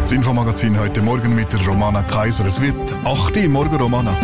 Das Infomagazin heute Morgen mit der Romana Kaiser. Es wird 8 Uhr. Morgen, Romana.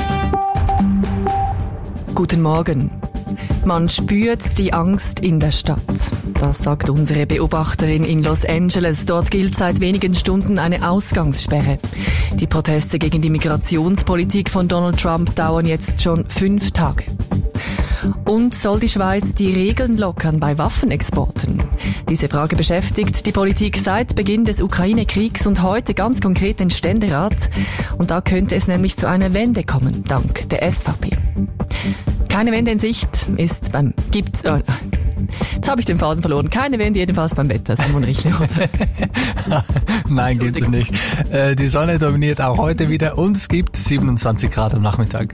Guten Morgen. Man spürt die Angst in der Stadt. Das sagt unsere Beobachterin in Los Angeles. Dort gilt seit wenigen Stunden eine Ausgangssperre. Die Proteste gegen die Migrationspolitik von Donald Trump dauern jetzt schon 5 Tage. Und soll die Schweiz die Regeln lockern bei Waffenexporten? Diese Frage beschäftigt die Politik seit Beginn des Ukraine-Kriegs und heute ganz konkret den Ständerat. Und da könnte es nämlich zu einer Wende kommen, dank der SVP. Keine Wende in Sicht ist jetzt habe ich den Faden verloren. Keine Wende jedenfalls beim Wetter, Simon Richler, oder? Nein, gibt es nicht. Die Sonne dominiert auch heute wieder und es gibt 27 Grad am Nachmittag.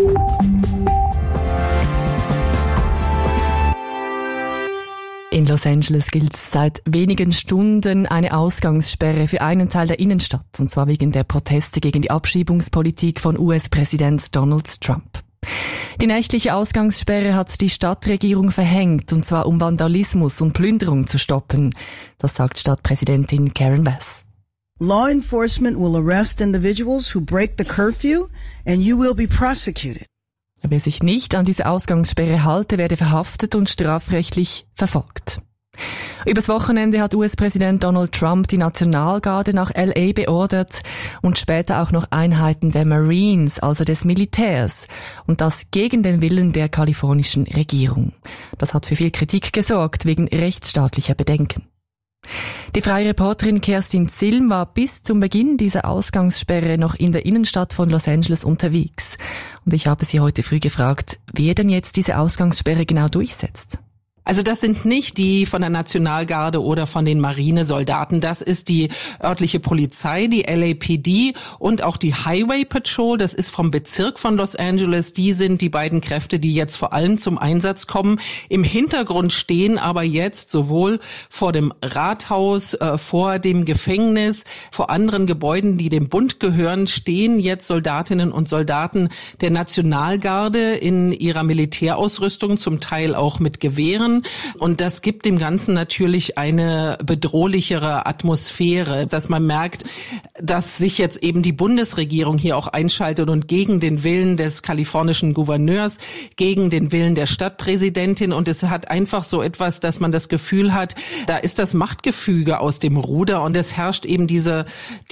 In Los Angeles gilt seit wenigen Stunden eine Ausgangssperre für einen Teil der Innenstadt, und zwar wegen der Proteste gegen die Abschiebungspolitik von US-Präsident Donald Trump. Die nächtliche Ausgangssperre hat die Stadtregierung verhängt, und zwar um Vandalismus und Plünderung zu stoppen. Das sagt Stadtpräsidentin Karen Bass. Law enforcement will arrest individuals who break the curfew and you will be prosecuted. Wer sich nicht an diese Ausgangssperre halte, werde verhaftet und strafrechtlich verfolgt. Übers Wochenende hat US-Präsident Donald Trump die Nationalgarde nach L.A. beordert und später auch noch Einheiten der Marines, also des Militärs, und das gegen den Willen der kalifornischen Regierung. Das hat für viel Kritik gesorgt, wegen rechtsstaatlicher Bedenken. Die freie Reporterin Kerstin Zilm war bis zum Beginn dieser Ausgangssperre noch in der Innenstadt von Los Angeles unterwegs. Und ich habe sie heute früh gefragt, wer denn jetzt diese Ausgangssperre genau durchsetzt. Also das sind nicht die von der Nationalgarde oder von den Marinesoldaten. Das ist die örtliche Polizei, die LAPD und auch die Highway Patrol. Das ist vom Bezirk von Los Angeles. Die sind die beiden Kräfte, die jetzt vor allem zum Einsatz kommen. Im Hintergrund stehen aber jetzt sowohl vor dem Rathaus, vor dem Gefängnis, vor anderen Gebäuden, die dem Bund gehören, stehen jetzt Soldatinnen und Soldaten der Nationalgarde in ihrer Militärausrüstung, zum Teil auch mit Gewehren. Und das gibt dem Ganzen natürlich eine bedrohlichere Atmosphäre, dass man merkt, dass sich jetzt eben die Bundesregierung hier auch einschaltet und gegen den Willen des kalifornischen Gouverneurs, gegen den Willen der Stadtpräsidentin. Und es hat einfach so etwas, dass man das Gefühl hat, da ist das Machtgefüge aus dem Ruder und es herrscht eben diese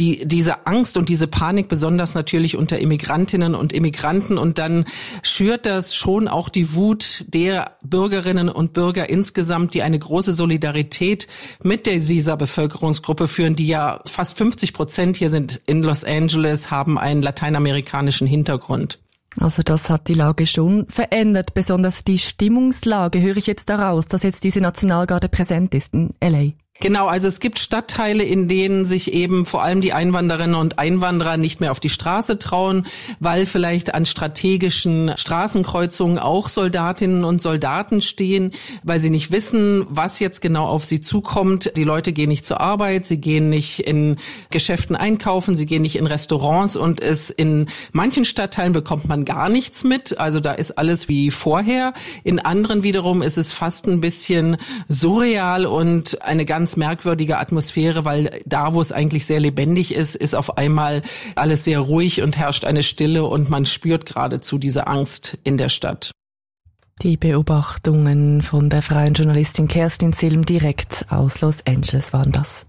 Angst und diese Panik, besonders natürlich unter Immigrantinnen und Immigranten. Und dann schürt das schon auch die Wut der Bürgerinnen und Bürger insgesamt, die eine große Solidarität mit dieser Bevölkerungsgruppe führen, die ja fast 50% hier sind in Los Angeles, haben einen lateinamerikanischen Hintergrund. Also das hat die Lage schon verändert, besonders die Stimmungslage, höre ich jetzt daraus, dass jetzt diese Nationalgarde präsent ist in L.A. Genau, also es gibt Stadtteile, in denen sich eben vor allem die Einwanderinnen und Einwanderer nicht mehr auf die Straße trauen, weil vielleicht an strategischen Straßenkreuzungen auch Soldatinnen und Soldaten stehen, weil sie nicht wissen, was jetzt genau auf sie zukommt. Die Leute gehen nicht zur Arbeit, sie gehen nicht in Geschäften einkaufen, sie gehen nicht in Restaurants und in manchen Stadtteilen bekommt man gar nichts mit. Also da ist alles wie vorher. In anderen wiederum ist es fast ein bisschen surreal und eine ganz merkwürdige Atmosphäre, weil da, wo es eigentlich sehr lebendig ist, ist auf einmal alles sehr ruhig und herrscht eine Stille und man spürt geradezu diese Angst in der Stadt. Die Beobachtungen von der freien Journalistin Kerstin Zilm direkt aus Los Angeles waren das.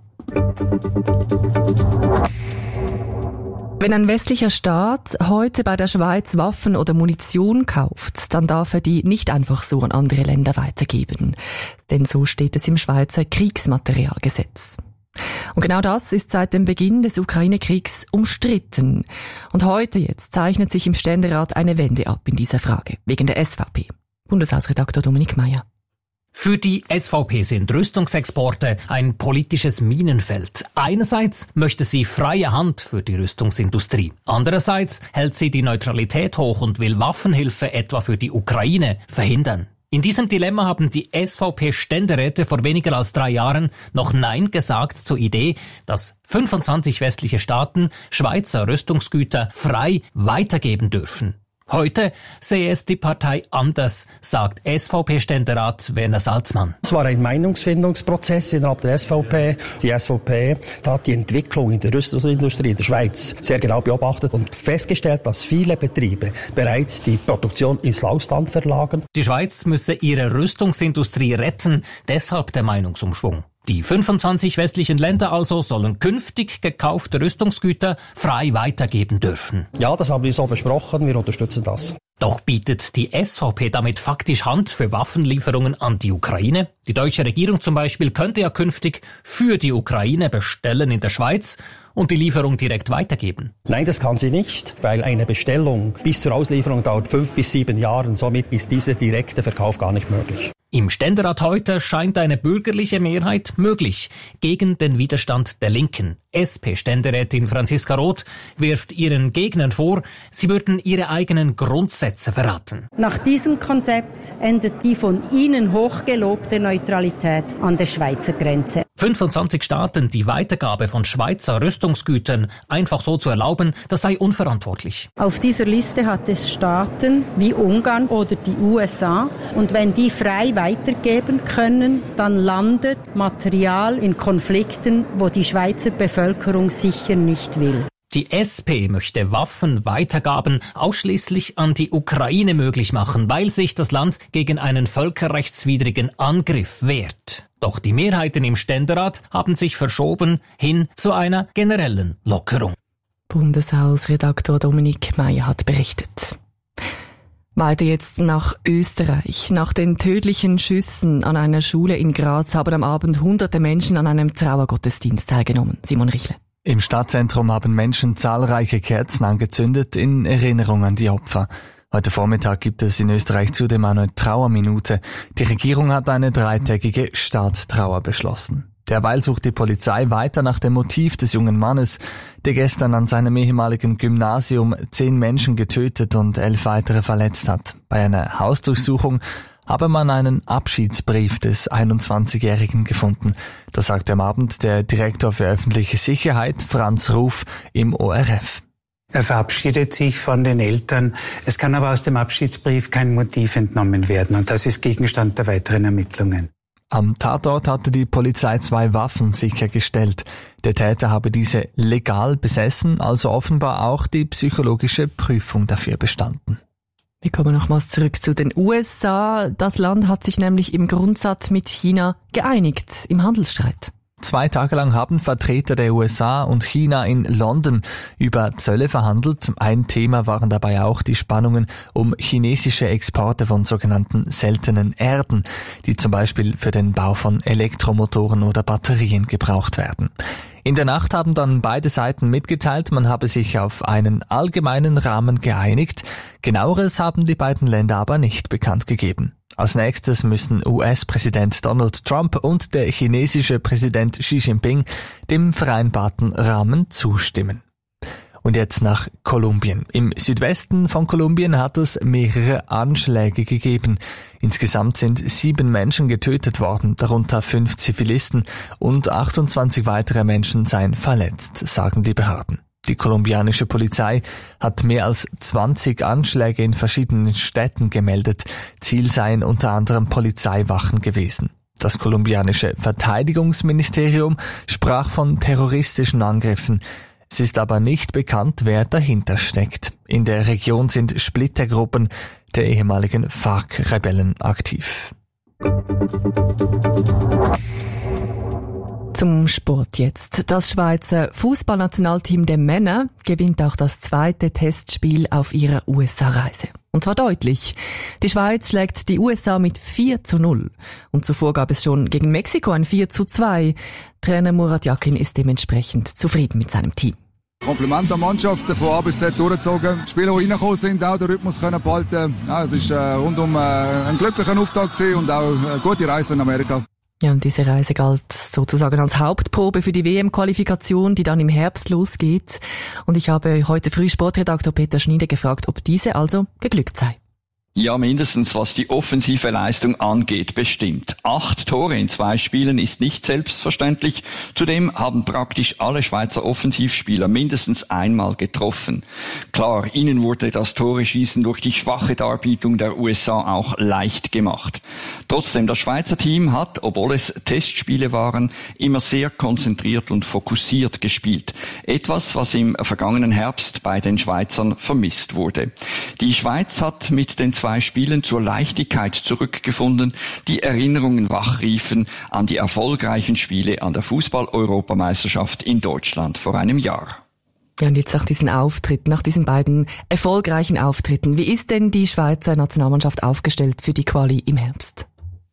Wenn ein westlicher Staat heute bei der Schweiz Waffen oder Munition kauft, dann darf er die nicht einfach so an andere Länder weitergeben. Denn so steht es im Schweizer Kriegsmaterialgesetz. Und genau das ist seit dem Beginn des Ukraine-Kriegs umstritten. Und heute jetzt zeichnet sich im Ständerat eine Wende ab in dieser Frage, wegen der SVP. Bundeshausredakteur Dominik Meyer. Für die SVP sind Rüstungsexporte ein politisches Minenfeld. Einerseits möchte sie freie Hand für die Rüstungsindustrie. Andererseits hält sie die Neutralität hoch und will Waffenhilfe etwa für die Ukraine verhindern. In diesem Dilemma haben die SVP-Ständeräte vor weniger als 3 Jahren noch Nein gesagt zur Idee, dass 25 westliche Staaten Schweizer Rüstungsgüter frei weitergeben dürfen. Heute sehe es die Partei anders, sagt SVP-Ständerat Werner Salzmann. Es war ein Meinungsfindungsprozess innerhalb der SVP. Die SVP hat die Entwicklung in der Rüstungsindustrie in der Schweiz sehr genau beobachtet und festgestellt, dass viele Betriebe bereits die Produktion ins Ausland verlagern. Die Schweiz müsse ihre Rüstungsindustrie retten, deshalb der Meinungsumschwung. Die 25 westlichen Länder also sollen künftig gekaufte Rüstungsgüter frei weitergeben dürfen. Ja, das haben wir so besprochen, wir unterstützen das. Doch bietet die SVP damit faktisch Hand für Waffenlieferungen an die Ukraine? Die deutsche Regierung zum Beispiel könnte ja künftig für die Ukraine bestellen in der Schweiz und die Lieferung direkt weitergeben. Nein, das kann sie nicht, weil eine Bestellung bis zur Auslieferung dauert 5 bis 7 Jahre und somit ist dieser direkte Verkauf gar nicht möglich. Im Ständerat heute scheint eine bürgerliche Mehrheit möglich gegen den Widerstand der Linken. SP-Ständerätin Franziska Roth wirft ihren Gegnern vor, sie würden ihre eigenen Grundsätze verraten. Nach diesem Konzept endet die von Ihnen hochgelobte Neutralität an der Schweizer Grenze. 25 Staaten die Weitergabe von Schweizer Rüstungsgütern einfach so zu erlauben, das sei unverantwortlich. Auf dieser Liste hat es Staaten wie Ungarn oder die USA. Und wenn die frei weitergeben können, dann landet Material in Konflikten, wo die Schweizer Bevölkerung sicher nicht will. Die SP möchte Waffenweitergaben ausschließlich an die Ukraine möglich machen, weil sich das Land gegen einen völkerrechtswidrigen Angriff wehrt. Doch die Mehrheiten im Ständerat haben sich verschoben hin zu einer generellen Lockerung. Bundeshausredaktor Dominik Meyer hat berichtet. Weiter jetzt nach Österreich. Nach den tödlichen Schüssen an einer Schule in Graz haben am Abend hunderte Menschen an einem Trauergottesdienst teilgenommen. Simon Richle. Im Stadtzentrum haben Menschen zahlreiche Kerzen angezündet in Erinnerung an die Opfer. Heute Vormittag gibt es in Österreich zudem eine Trauerminute. Die Regierung hat eine 3-tägige Staatstrauer beschlossen. Derweil sucht die Polizei weiter nach dem Motiv des jungen Mannes, der gestern an seinem ehemaligen Gymnasium 10 Menschen getötet und 11 weitere verletzt hat. Bei einer Hausdurchsuchung habe man einen Abschiedsbrief des 21-Jährigen gefunden. Das sagte am Abend der Direktor für öffentliche Sicherheit, Franz Ruf, im ORF. Er verabschiedet sich von den Eltern. Es kann aber aus dem Abschiedsbrief kein Motiv entnommen werden und das ist Gegenstand der weiteren Ermittlungen. Am Tatort hatte die Polizei 2 Waffen sichergestellt. Der Täter habe diese legal besessen, also offenbar auch die psychologische Prüfung dafür bestanden. Wir kommen nochmals zurück zu den USA. Das Land hat sich nämlich im Grundsatz mit China geeinigt im Handelsstreit. 2 Tage lang haben Vertreter der USA und China in London über Zölle verhandelt. Ein Thema waren dabei auch die Spannungen um chinesische Exporte von sogenannten seltenen Erden, die zum Beispiel für den Bau von Elektromotoren oder Batterien gebraucht werden. In der Nacht haben dann beide Seiten mitgeteilt, man habe sich auf einen allgemeinen Rahmen geeinigt. Genaueres haben die beiden Länder aber nicht bekannt gegeben. Als nächstes müssen US-Präsident Donald Trump und der chinesische Präsident Xi Jinping dem vereinbarten Rahmen zustimmen. Und jetzt nach Kolumbien. Im Südwesten von Kolumbien hat es mehrere Anschläge gegeben. Insgesamt sind 7 Menschen getötet worden, darunter 5 Zivilisten, und 28 weitere Menschen seien verletzt, sagen die Behörden. Die kolumbianische Polizei hat mehr als 20 Anschläge in verschiedenen Städten gemeldet. Ziel seien unter anderem Polizeiwachen gewesen. Das kolumbianische Verteidigungsministerium sprach von terroristischen Angriffen. Es ist aber nicht bekannt, wer dahinter steckt. In der Region sind Splittergruppen der ehemaligen FARC-Rebellen aktiv. Zum Sport jetzt. Das Schweizer Fußballnationalteam der Männer gewinnt auch das 2. Testspiel auf ihrer USA-Reise. Und zwar deutlich. Die Schweiz schlägt die USA mit 4:0. Und zuvor gab es schon gegen Mexiko ein 4:2. Trainer Murat Yakin ist dementsprechend zufrieden mit seinem Team. Kompliment an Mannschaften von A bis Z durchgezogen. Spieler, die reingekommen sind, auch den Rhythmus können behalten. Ja, es ist rundum ein glücklicher Auftakt gewesen und auch eine gute Reise in Amerika. Ja, und diese Reise galt sozusagen als Hauptprobe für die WM-Qualifikation, die dann im Herbst losgeht. Und ich habe heute früh Sportredaktor Peter Schnieder gefragt, ob diese also geglückt sei. Ja, mindestens was die offensive Leistung angeht, bestimmt. 8 Tore in 2 Spielen ist nicht selbstverständlich. Zudem haben praktisch alle Schweizer Offensivspieler mindestens einmal getroffen. Klar, ihnen wurde das Tore-Schießen durch die schwache Darbietung der USA auch leicht gemacht. Trotzdem, das Schweizer Team hat, obwohl es Testspiele waren, immer sehr konzentriert und fokussiert gespielt. Etwas, was im vergangenen Herbst bei den Schweizern vermisst wurde. Die Schweiz hat mit den 2 Spielen zur Leichtigkeit zurückgefunden, die Erinnerungen wachriefen an die erfolgreichen Spiele an der Fußball-Europameisterschaft in Deutschland vor einem Jahr. Ja, und jetzt nach diesen beiden erfolgreichen Auftritten, wie ist denn die Schweizer Nationalmannschaft aufgestellt für die Quali im Herbst?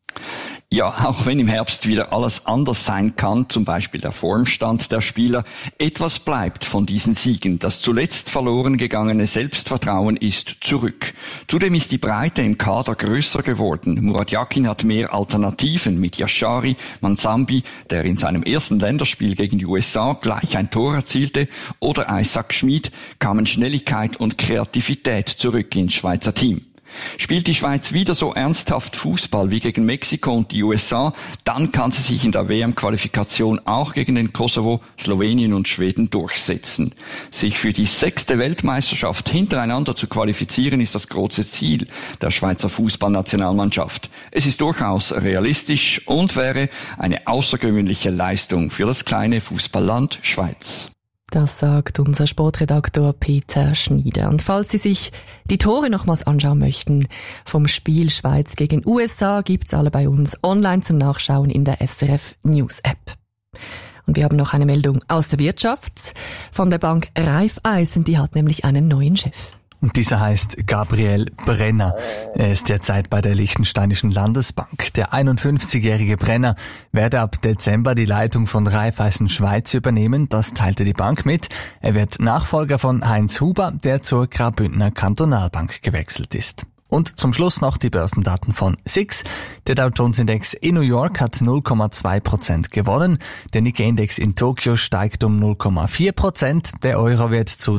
Ja, auch wenn im Herbst wieder alles anders sein kann, zum Beispiel der Formstand der Spieler, etwas bleibt von diesen Siegen. Das zuletzt verloren gegangene Selbstvertrauen ist zurück. Zudem ist die Breite im Kader größer geworden. Murat Yakin hat mehr Alternativen mit Yashari, Mansambi, der in seinem ersten Länderspiel gegen die USA gleich ein Tor erzielte, oder Isaac Schmid, kamen Schnelligkeit und Kreativität zurück ins Schweizer Team. Spielt die Schweiz wieder so ernsthaft Fußball wie gegen Mexiko und die USA, dann kann sie sich in der WM-Qualifikation auch gegen den Kosovo, Slowenien und Schweden durchsetzen. Sich für die 6. Weltmeisterschaft hintereinander zu qualifizieren, ist das große Ziel der Schweizer Fußballnationalmannschaft. Es ist durchaus realistisch und wäre eine außergewöhnliche Leistung für das kleine Fußballland Schweiz. Das sagt unser Sportredaktor Peter Schneider. Und falls Sie sich die Tore nochmals anschauen möchten vom Spiel Schweiz gegen USA, gibt's alle bei uns online zum Nachschauen in der SRF News App. Und wir haben noch eine Meldung aus der Wirtschaft von der Bank Raiffeisen, die hat nämlich einen neuen Chef. Und dieser heißt Gabriel Brenner. Er ist derzeit bei der Liechtensteinischen Landesbank. Der 51-jährige Brenner werde ab Dezember die Leitung von Raiffeisen Schweiz übernehmen. Das teilte die Bank mit. Er wird Nachfolger von Heinz Huber, der zur Graubündner Kantonalbank gewechselt ist. Und zum Schluss noch die Börsendaten von SIX. Der Dow Jones Index in New York hat 0,2% gewonnen. Der Nikkei-Index in Tokio steigt um 0,4%. Der Euro wird zu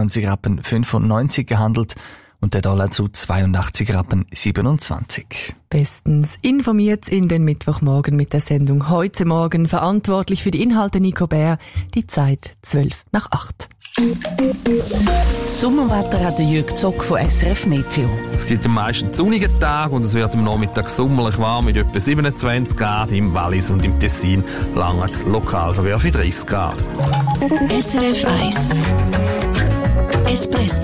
93,95 Rappen gehandelt und der Dollar zu 82,27 Rappen. Bestens informiert in den Mittwochmorgen mit der Sendung Heute Morgen. Verantwortlich für die Inhalte Nico Bär. Die Zeit 7:55. Das Sommerwetter hat Jürg Zock von SRF Meteo. Es gibt den meisten sonnigen Tag und es wird am Nachmittag sommerlich warm mit etwa 27 Grad. Im Wallis und im Tessin langt es lokal sogar für 30 Grad. SRF 1 Espresso.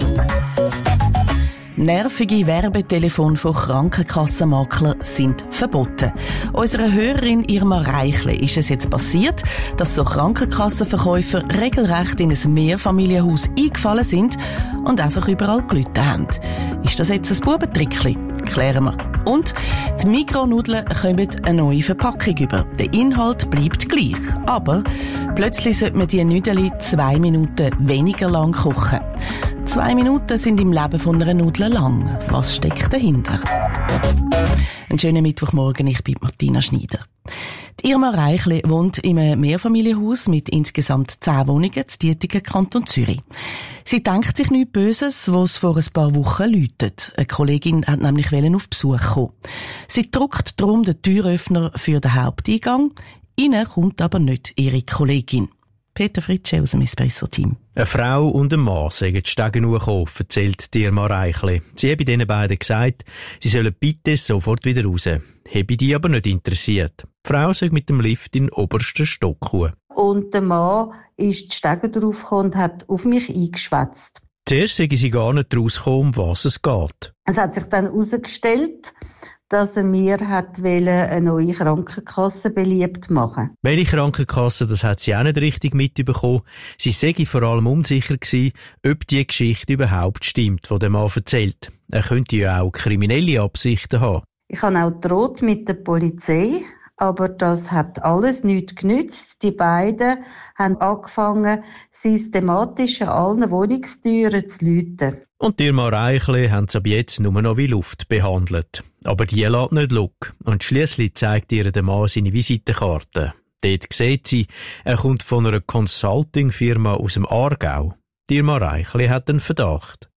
Nervige Werbetelefone von Krankenkassenmaklern sind verboten. Unserer Hörerin Irma Reichle ist es jetzt passiert, dass so Krankenkassenverkäufer regelrecht in ein Mehrfamilienhaus eingefallen sind und einfach überall gelitten haben. Ist das jetzt ein Bubentrickli? Klären wir. Und die Mikronudeln kommen eine neue Verpackung über. Der Inhalt bleibt gleich. Aber plötzlich sollte man die Nudeln 2 Minuten weniger lang kochen. 2 Minuten sind im Leben von einer Nudel lang. Was steckt dahinter? Einen schönen Mittwochmorgen, ich bin Martina Schneider. Die Irma Reichle wohnt in einem Mehrfamilienhaus mit insgesamt 10 Wohnungen in Dietigen, Kanton Zürich. Sie denkt sich nichts Böses, wo es vor ein paar Wochen läutet. Eine Kollegin hat nämlich auf Besuch kommen. Sie drückt darum den Türöffner für den Haupteingang. Innen kommt aber nicht ihre Kollegin. Peter Fritsche aus dem Espresso-Team. Eine Frau und ein Mann sind die Stege hochgekommen, erzählt Irma Reichle. Sie habe diesen beiden gesagt, sie sollen bitte sofort wieder raus. Habe die aber nicht interessiert. Die Frau sei mit dem Lift in den obersten Stock gekommen. Und der Mann ist die Stege draufgekommen und hat auf mich eingeschwätzt. Zuerst sei sie gar nicht rausgekommen, um was es geht. Es hat sich dann herausgestellt, dass er mir eine neue Krankenkasse beliebt machen. Welche Krankenkasse, das hat sie auch nicht richtig mitbekommen. Sie sei vor allem unsicher gewesen, ob die Geschichte überhaupt stimmt, die der Mann erzählt. Er könnte ja auch kriminelle Absichten haben. Ich habe auch gedroht mit der Polizei, aber das hat alles nichts genützt. Die beiden haben angefangen, systematisch an allen Wohnungstüren zu läuten. Und die Irma Reichle haben sie ab jetzt nur noch wie Luft behandelt. Aber die lässt nicht locker. Und schliesslich zeigt ihr der Mann seine Visitenkarte. Dort sieht sie, er kommt von einer Consulting-Firma aus dem Aargau. Die Irma Reichle hat einen Verdacht.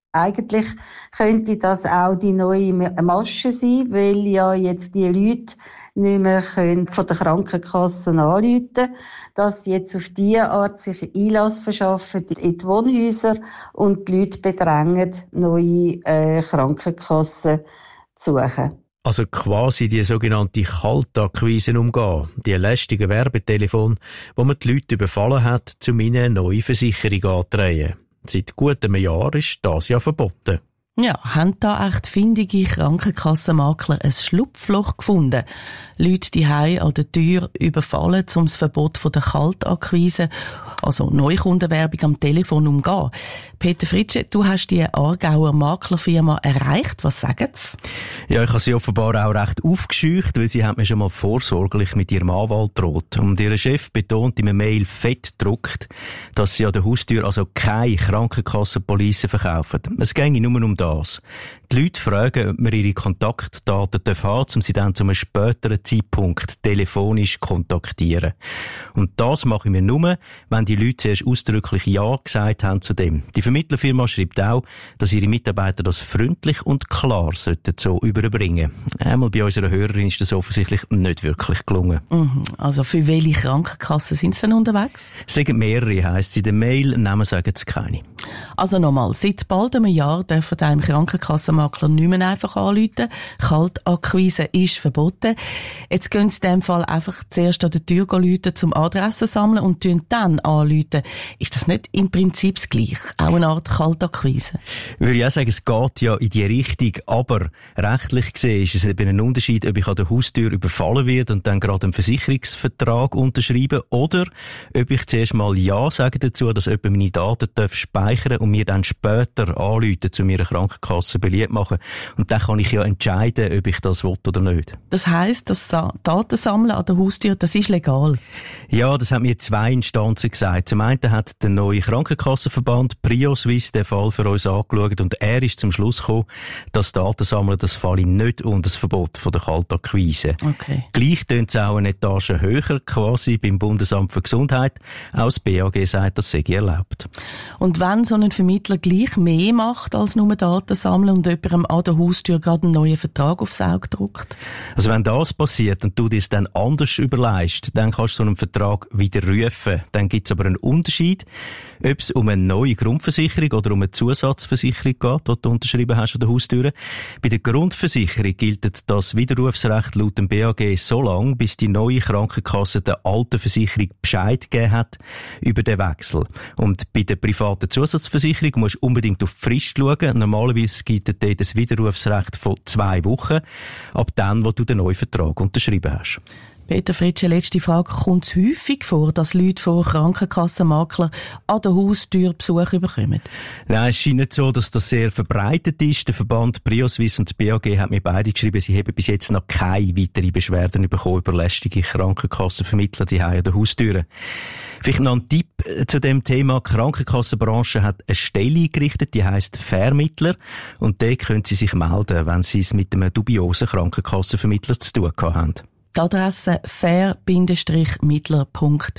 Eigentlich könnte das auch die neue Masche sein, weil ja jetzt die Leute nicht mehr von der Krankenkasse anrufen können, dass sie jetzt auf diese Art sich Einlass verschaffen in die Wohnhäuser und die Leute bedrängen, neue Krankenkassen zu suchen. Also quasi die sogenannte Kaltakquise umgehen, die lästigen Werbetelefone, wo man die Leute überfallen hat, um ihnen eine neue Versicherung anzudrehen. Seit gut einem Jahr ist das ja verboten. Ja, haben da echt findige Krankenkassenmakler ein Schlupfloch gefunden? Leute die Hause an der Tür überfallen, um das Verbot von der Kaltakquise, also Neukundenwerbung am Telefon umgehen. Peter Fritsche, du hast die Aargauer Maklerfirma erreicht. Was sagen sie? Ja, ich habe sie offenbar auch recht aufgescheucht, weil sie hat mir schon mal vorsorglich mit ihrem Anwalt gedroht. Und ihr Chef betont in einer Mail fett gedruckt, dass sie an der Haustür also keine Krankenkassenpolice verkaufen. Es ginge nur um das. Die Leute fragen, ob wir ihre Kontaktdaten haben, um sie dann zu einem späteren Zeitpunkt telefonisch kontaktieren. Und das mache ich mir nur, wenn die Leute zuerst ausdrücklich Ja gesagt haben zu dem. Die Vermittlerfirma schreibt auch, dass ihre Mitarbeiter das freundlich und klar sollten so überbringen. Einmal bei unserer Hörerin ist das offensichtlich nicht wirklich gelungen. Also für welche Krankenkassen sind sie denn unterwegs? Sagen mehrere, heisst sie in der Mail, Namen sagen sie keine. Also nochmal, seit bald einem Jahr dürfen einem Krankenkassenmakler nicht mehr einfach anrufen. Kaltakquise ist verboten. Jetzt gehen sie in dem Fall einfach zuerst an der Tür rufen, zum Adressen sammeln und dann anrufen. Ist das nicht im Prinzip das Gleiche? Auch eine Art Kaltakquise? Würde ich auch sagen, es geht ja in die Richtung, aber rechtlich gesehen ist es eben ein Unterschied, ob ich an der Haustür überfallen werde und dann gerade einen Versicherungsvertrag unterschreibe oder ob ich zuerst mal Ja sage dazu, dass jemand meine Daten speichern darf und mir dann später anrufen, zu mir eine Krankenkasse beliebt machen. Und dann kann ich ja entscheiden, ob ich das will oder nicht. Das heisst, das Datensammeln an der Haustür, das ist legal? Ja, das haben mir 2 Instanzen gesagt. Zum einen hat der neue Krankenkassenverband PrioSwiss den Fall für uns angeschaut und er ist zum Schluss gekommen, dass Datensammeln das falle nicht unter das Verbot von der Kaltakquise. Okay. Gleich tönt es auch eine Etage höher, quasi beim Bundesamt für Gesundheit. Auch das BAG sagt, das sei erlaubt. Und wenn so ein Vermittler gleich mehr macht als nur Daten sammeln und jemandem an der Haustür gerade einen neuen Vertrag aufs Auge drückt? Also wenn das passiert und du dir es dann anders überlegst, dann kannst du so einen Vertrag widerrufen. Dann gibt es aber einen Unterschied, ob es um eine neue Grundversicherung oder um eine Zusatzversicherung geht, die du unterschrieben hast an der Haustür. Bei der Grundversicherung gilt das Widerrufsrecht laut dem BAG so lange, bis die neue Krankenkasse der alten Versicherung Bescheid gegeben hat über den Wechsel. Und bei der privaten Zusatzversicherung musst du unbedingt auf die Frist schauen. Normalerweise gilt dort das Widerrufsrecht von 2 Wochen, ab dann, wo du den neuen Vertrag unterschrieben hast. Peter Fritsche, letzte Frage. Kommt es häufig vor, dass Leute von Krankenkassenmaklern an der Haustür Besuch bekommen? Nein, es scheint nicht so, dass das sehr verbreitet ist. Der Verband PrioSwiss und das BAG haben mir beide geschrieben, sie haben bis jetzt noch keine weiteren Beschwerden bekommen über lästige Krankenkassenvermittler die an der Haustür. Vielleicht noch ein Tipp zu dem Thema. Die Krankenkassenbranche hat eine Stelle eingerichtet, die heisst Vermittler. Und dort können Sie sich melden, wenn Sie es mit einem dubiosen Krankenkassenvermittler zu tun haben. Die Adresse fair-mittler.ch.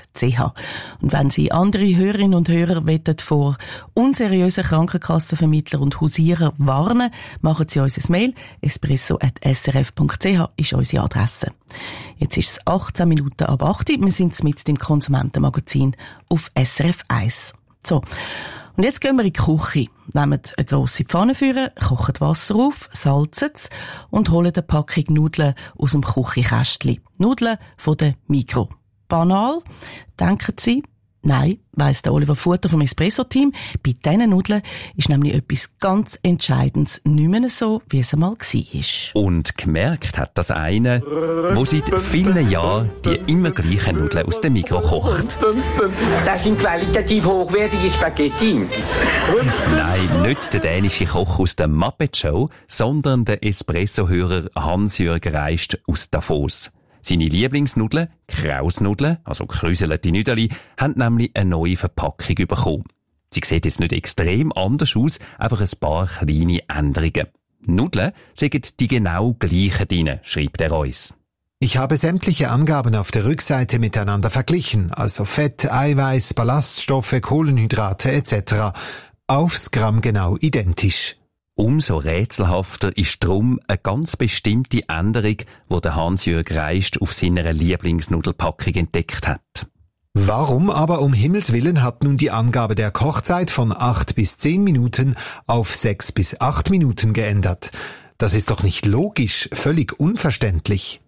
Und wenn Sie andere Hörerinnen und Hörer vor unseriösen Krankenkassenvermittlern und Hausierer warnen, machen Sie uns ein Mail. espresso@srf.ch ist unsere Adresse. Jetzt ist es 18 Minuten ab 8. Wir sind mit dem Konsumentenmagazin auf SRF 1. So. Und jetzt gehen wir in die Küche, nehmen eine grosse Pfanne führen, kochen Wasser auf, salzen es und holen eine Packung Nudeln aus dem Küchenkästchen. Nudeln von der Migros. Banal, denken Sie? Nein, weiss der Oliver Futter vom Espresso-Team. Bei diesen Nudeln ist nämlich etwas ganz Entscheidendes nicht mehr so, wie es einmal war. Und gemerkt hat das eine, der seit vielen Jahren die immer gleichen Nudeln aus dem Migros kocht. Das sind qualitativ hochwertige Spaghetti. Nein, nicht der dänische Koch aus der Muppet Show, sondern der Espresso-Hörer Hans-Jürg Reist aus Davos. Seine Lieblingsnudeln, Krausnudeln, also gekräuselte Nüdeli, haben nämlich eine neue Verpackung bekommen. Sie sieht jetzt nicht extrem anders aus, einfach ein paar kleine Änderungen. Nudeln sind die genau gleichen drin, schreibt er uns. Ich habe sämtliche Angaben auf der Rückseite miteinander verglichen, also Fett, Eiweiß, Ballaststoffe, Kohlenhydrate etc. aufs Gramm genau identisch. Umso rätselhafter ist drum eine ganz bestimmte Änderung, die der Hans-Jürg Reist auf seiner Lieblingsnudelpackung entdeckt hat. Warum aber um Himmels Willen hat nun die Angabe der Kochzeit von 8 bis 10 Minuten auf 6 bis 8 Minuten geändert? Das ist doch nicht logisch, völlig unverständlich.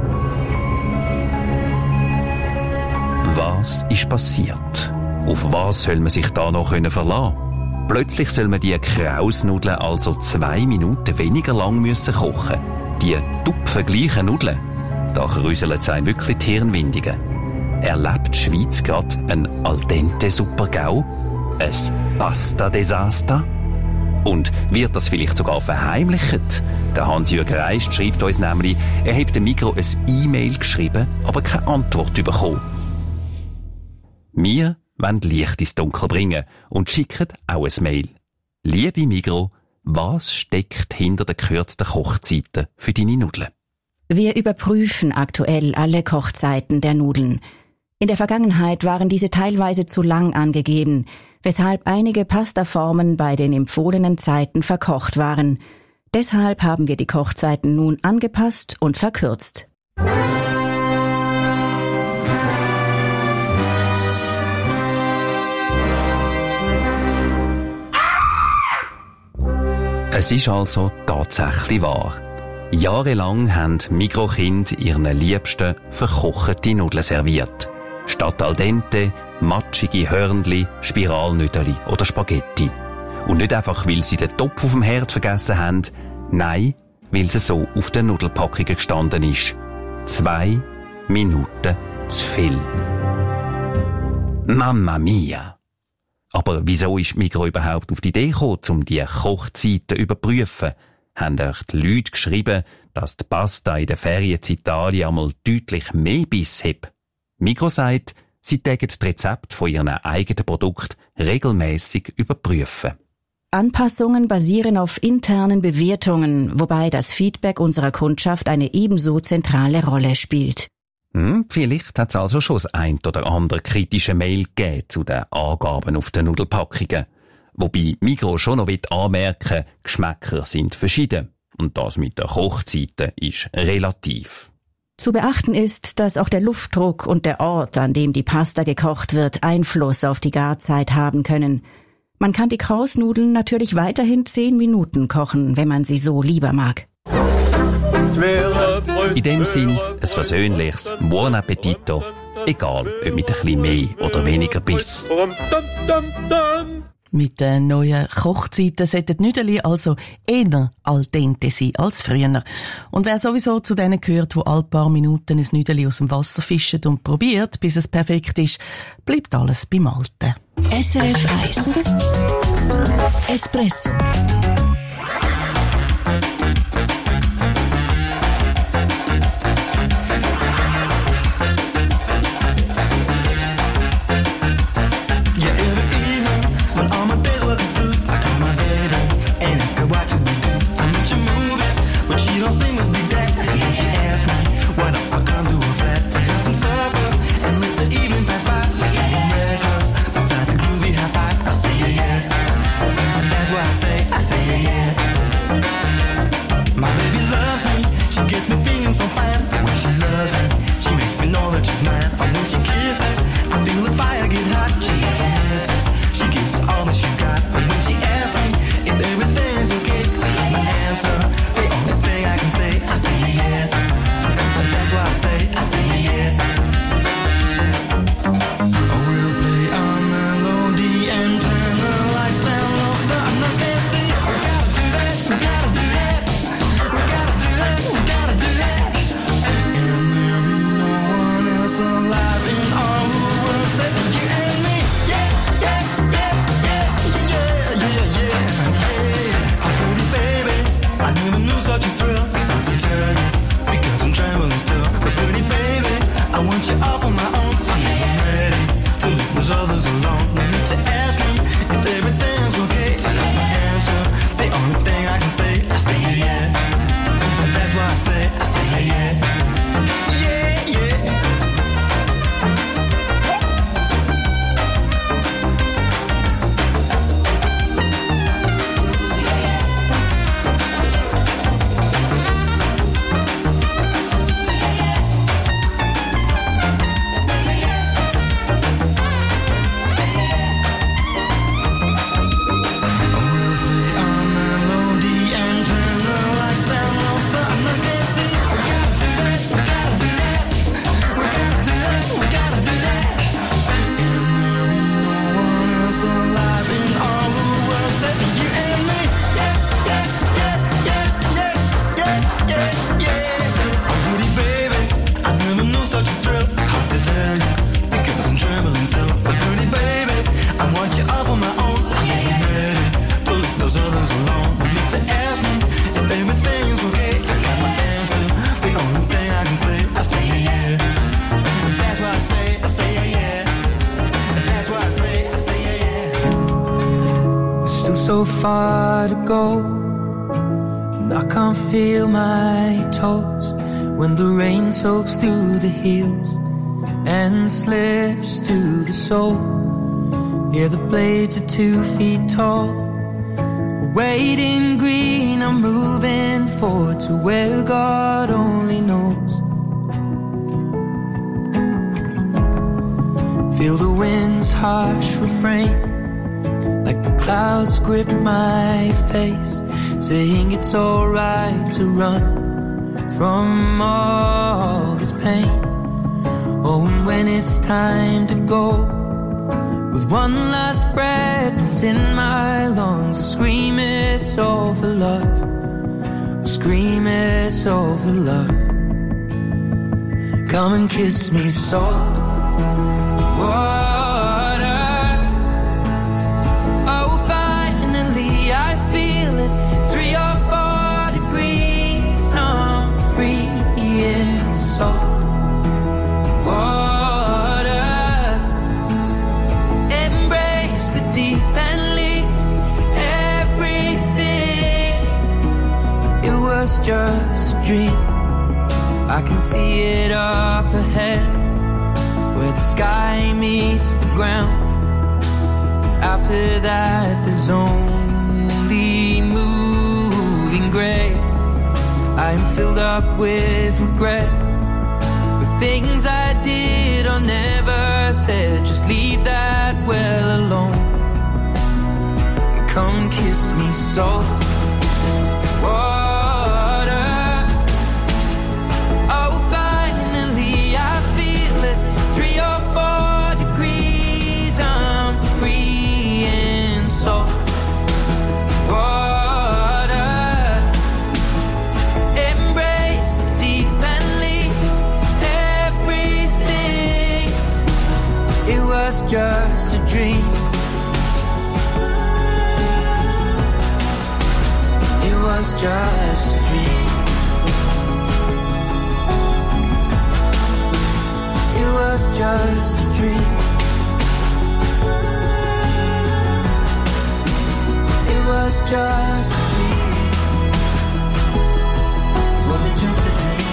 Was ist passiert? Auf was soll man sich da noch verlassen? Plötzlich soll man die Krausnudeln also 2 Minuten weniger lang müssen kochen. Die tupfengleichen Nudeln. Da krüseln es einem wirklich die Hirnwindigen. Erlebt die Schweiz gerade ein al dente Super-GAU? Ein Pasta-Desaster? Und wird das vielleicht sogar verheimlicht? Der Hans-Jürg Reist schreibt uns nämlich, er hat dem Migros ein E-Mail geschrieben, aber keine Antwort bekommen. Wir wollen Licht ins Dunkel bringen und schicken auch ein Mail. Liebe Migros, was steckt hinter den gekürzten Kochzeiten für deine Nudeln? Wir überprüfen aktuell alle Kochzeiten der Nudeln. In der Vergangenheit waren diese teilweise zu lang angegeben, weshalb einige Pastaformen bei den empfohlenen Zeiten verkocht waren. Deshalb haben wir die Kochzeiten nun angepasst und verkürzt. Es ist also tatsächlich wahr. Jahrelang haben Migros-Kinder ihren Liebsten verkochte Nudeln serviert. Statt al dente, matschige Hörnli, Spiralnüdeli oder Spaghetti. Und nicht einfach, weil sie den Topf auf dem Herd vergessen haben, nein, weil sie so auf den Nudelpackungen gestanden ist. 2 Minuten zu viel. Mamma mia! Aber wieso ist Migros überhaupt auf die Idee gekommen, um die Kochzeiten zu überprüfen? Haben euch die Leute geschrieben, dass die Pasta in der Ferienzeit Italien einmal deutlich mehr Biss hat? Migros sagt, sie tägen die Rezepte von ihren eigenen Produkten regelmäßig überprüfen. Anpassungen basieren auf internen Bewertungen, wobei das Feedback unserer Kundschaft eine ebenso zentrale Rolle spielt. Vielleicht hat es also schon das ein oder andere kritische Mail gegeben zu den Angaben auf den Nudelpackungen. Wobei Migros schon noch anmerken, Geschmäcker sind verschieden. Und das mit den Kochzeiten ist relativ. Zu beachten ist, dass auch der Luftdruck und der Ort, an dem die Pasta gekocht wird, Einfluss auf die Garzeit haben können. Man kann die Krausnudeln natürlich weiterhin 10 Minuten kochen, wenn man sie so lieber mag. In dem Sinn, ein versöhnliches Buon Appetito, egal ob mit ein bisschen mehr oder weniger Biss. Mit den neuen Kochzeiten sollten die Nüdeli also eher al dente sein als früher. Und wer sowieso zu denen gehört, die alle paar Minuten ein Nüdeli aus dem Wasser fischen und probiert, bis es perfekt ist, bleibt alles beim Alten. SRF 1 Espresso. I say so far to go, and I can't feel my toes when the rain soaks through the heels and slips to the sole. Yeah, the blades are 2 feet tall. Waiting green, I'm moving forward to where God only knows. Feel the wind's harsh refrain, like the clouds grip my face, saying it's alright to run from all this pain. Oh, and when it's time to go, with one last breath that's in my lungs, scream it's all for love, scream it's all for love. Come and kiss me salt water. Oh, finally I feel it, 3 or 4 degrees, I'm free in salt water. Just a dream, I can see it up ahead, where the sky meets the ground. After that there's only moving grey. I'm filled up with regret, with things I did or never said. Just leave that well alone. Come kiss me salt water. Just a dream. It was just a dream. It was just a dream. It was just a dream. Was it just a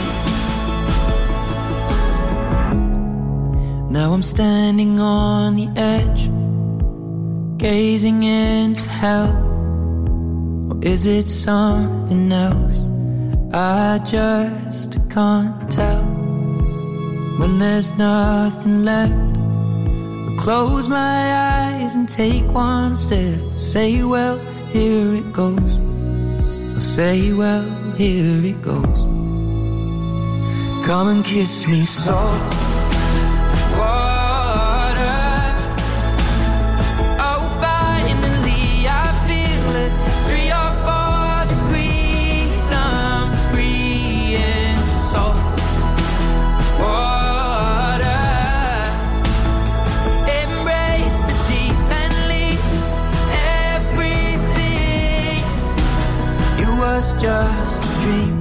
dream? Now I'm standing on the edge, gazing into hell. Or is it something else? I just can't tell. When there's nothing left, I close my eyes and take one step. Say, well, here it goes. I'll say, well, here it goes. Come and kiss me salt water. Oh, finally I feel it, 3 or 4 degrees, I'm free in salt water. Embrace the deep and leave everything. It was just a dream.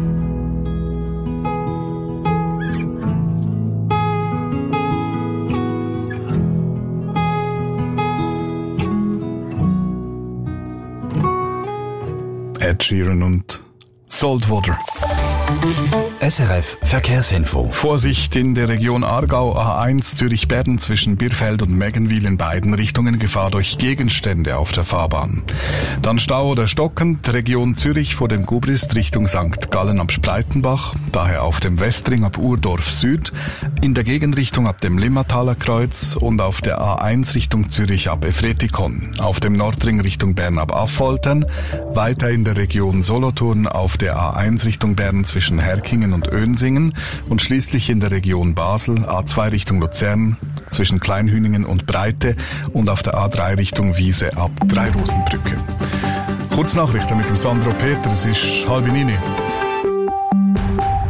Ed Sheeran und Saltwater. SRF Verkehrsinfo. Vorsicht in der Region Aargau, A1 Zürich-Bern zwischen Birfeld und Meggenwil in beiden Richtungen, Gefahr durch Gegenstände auf der Fahrbahn. Dann Stau oder stockend, Region Zürich vor dem Gubrist Richtung St. Gallen ab Spreitenbach, daher auf dem Westring ab Urdorf Süd, in der Gegenrichtung ab dem Limmataler Kreuz und auf der A1 Richtung Zürich ab Efretikon, auf dem Nordring Richtung Bern ab Affoltern, weiter in der Region Solothurn auf der A1 Richtung Bern zwischen Herkingen und Önsingen und schließlich in der Region Basel, A2 Richtung Luzern, zwischen Kleinhüningen und Breite und auf der A3 Richtung Wiese ab Dreirosenbrücke. Kurznachrichten mit dem Sandro Peter, es ist 8:30.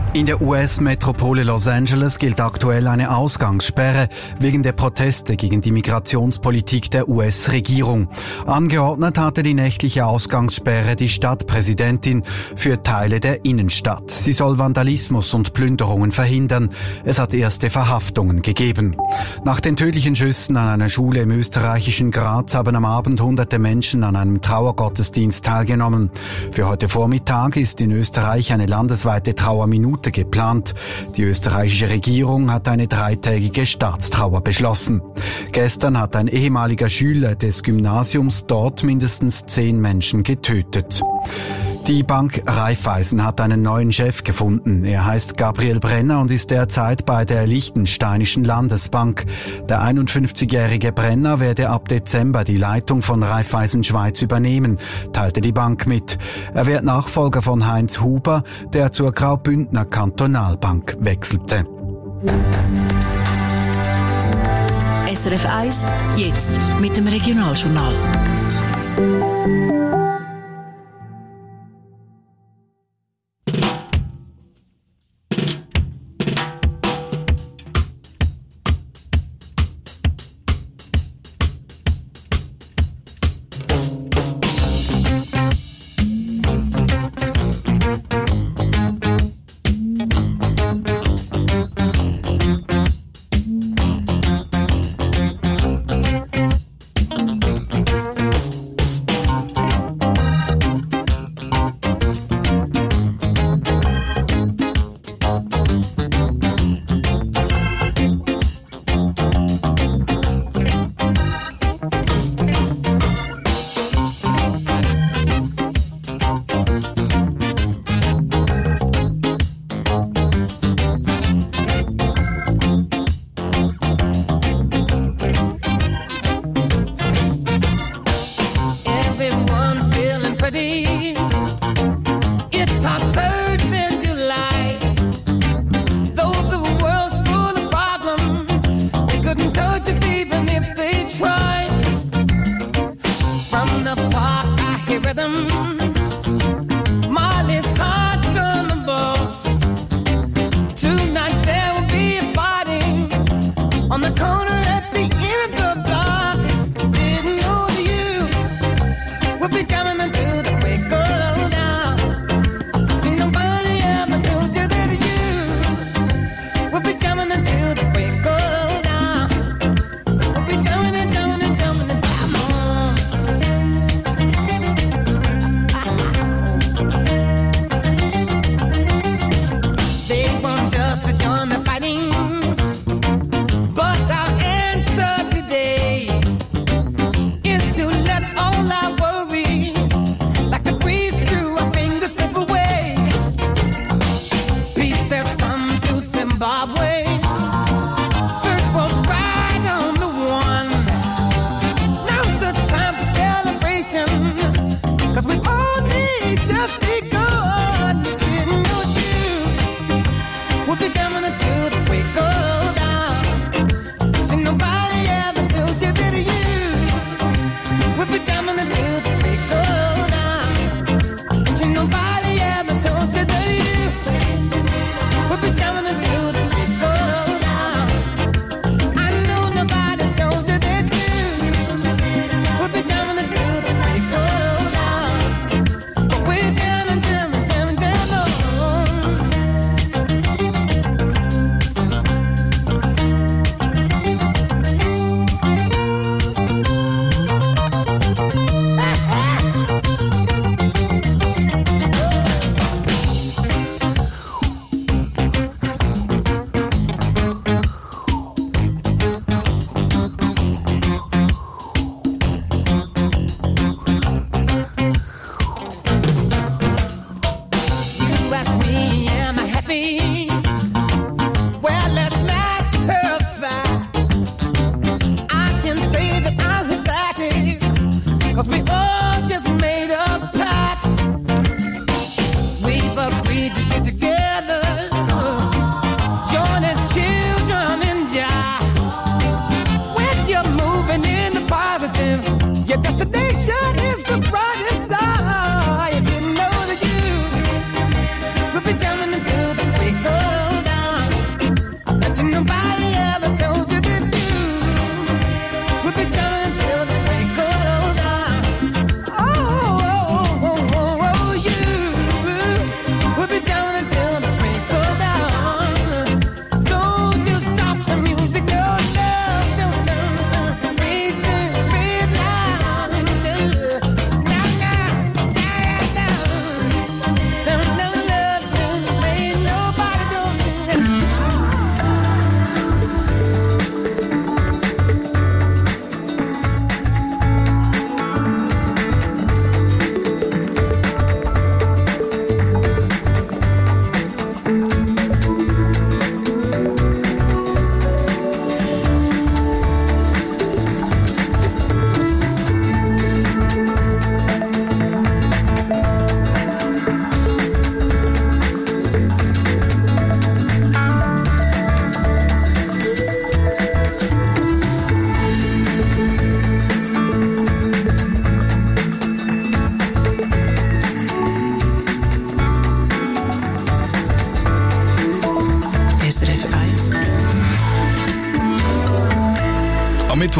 In der US-Metropole Los Angeles gilt aktuell eine Ausgangssperre wegen der Proteste gegen die Migrationspolitik der US-Regierung. Angeordnet hatte die nächtliche Ausgangssperre die Stadtpräsidentin für Teile der Innenstadt. Sie soll Vandalismus und Plünderungen verhindern. Es hat erste Verhaftungen gegeben. Nach den tödlichen Schüssen an einer Schule im österreichischen Graz haben am Abend hunderte Menschen an einem Trauergottesdienst teilgenommen. Für heute Vormittag ist in Österreich eine landesweite Trauerminute geplant. Die österreichische Regierung hat eine 3-tägige Staatstrauer beschlossen. Gestern hat ein ehemaliger Schüler des Gymnasiums dort mindestens 10 Menschen getötet. Die Bank Raiffeisen hat einen neuen Chef gefunden. Er heißt Gabriel Brenner und ist derzeit bei der Liechtensteinischen Landesbank. Der 51-jährige Brenner werde ab Dezember die Leitung von Raiffeisen Schweiz übernehmen, teilte die Bank mit. Er wird Nachfolger von Heinz Huber, der zur Graubündner Kantonalbank wechselte. SRF 1, jetzt mit dem Regionaljournal. We'll be jamming until the break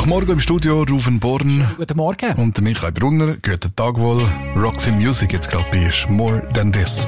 Morgen im Studio Rufen Born. Guten Morgen. Und Michael Brunner. Guten Tag wohl. Roxy Music jetzt gerade bei More Than This.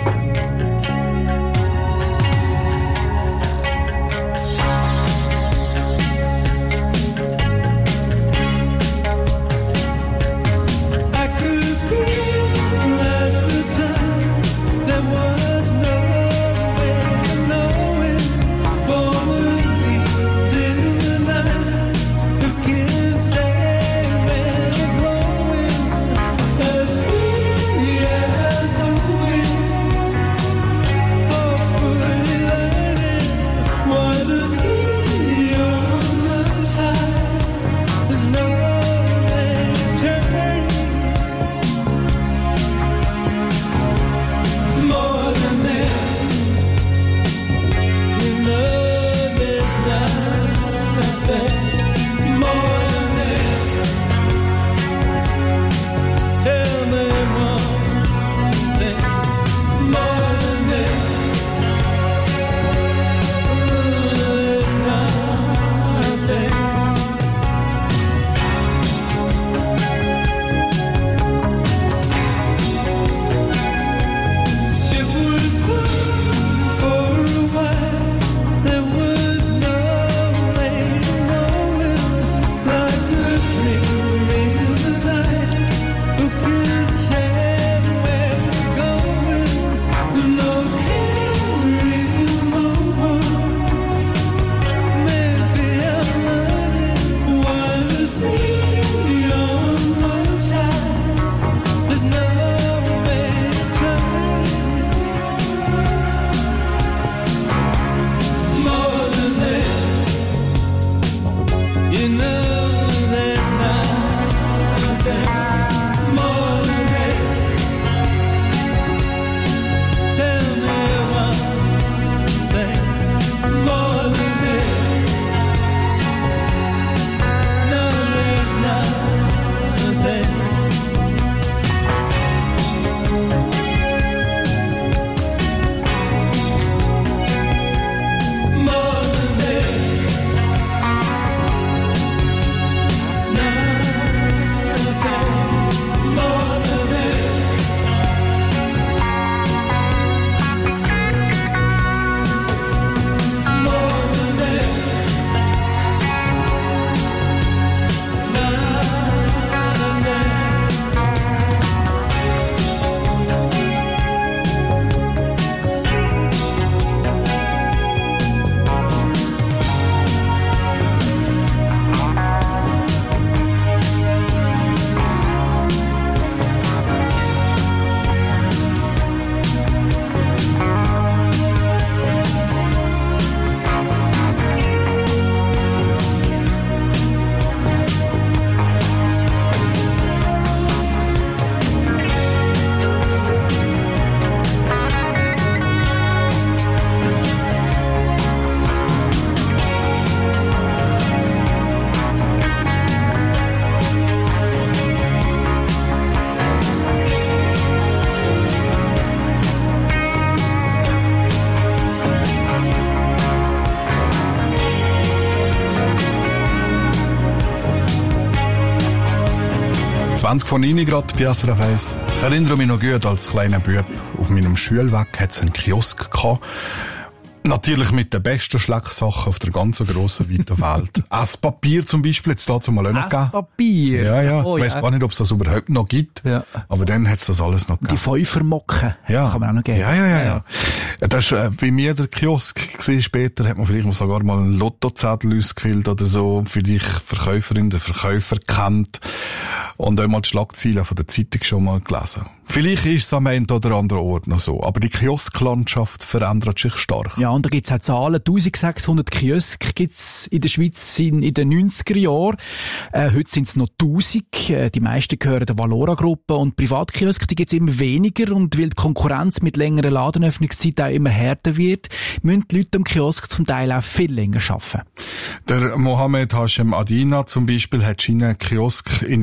Von Ihnen gerade bei SRF 1. Ich erinnere mich noch gut, als kleiner Bub auf meinem Schulweg hat es einen Kiosk gehabt. Natürlich mit den besten Schlecksachen auf der ganzen grossen, weiten Welt. Esspapier zum Beispiel, jetzt dazu mal auch noch gegeben. Esspapier? Ja. Ich weiss gar nicht, ob es das überhaupt noch gibt. Ja. Aber dann hat es das alles noch gegeben. Die Fünfermocken, ja. Das kann man auch noch geben. Ja. Das war bei mir der Kiosk gewesen. Später hat man vielleicht sogar mal einen Lottozettel ausgefüllt oder so, für die Verkäuferin, der Verkäufer kennt. Und auch mal die Schlagzeilen von der Zeitung schon mal gelesen. Vielleicht ist es am einen oder anderen Ort noch so. Aber die Kiosklandschaft verändert sich stark. Ja, und da gibt's auch Zahlen. 1600 Kiosk gibt's in der Schweiz in den 90er Jahren. Heute sind's noch 1000. Die meisten gehören der Valora-Gruppe. Und Privatkiosk, die gibt's immer weniger. Und weil die Konkurrenz mit längeren Ladenöffnungszeiten auch immer härter wird, müssen die Leute am Kiosk zum Teil auch viel länger arbeiten. Der Mohammed Hashem Adina zum Beispiel hat seinen Kiosk in der Stadt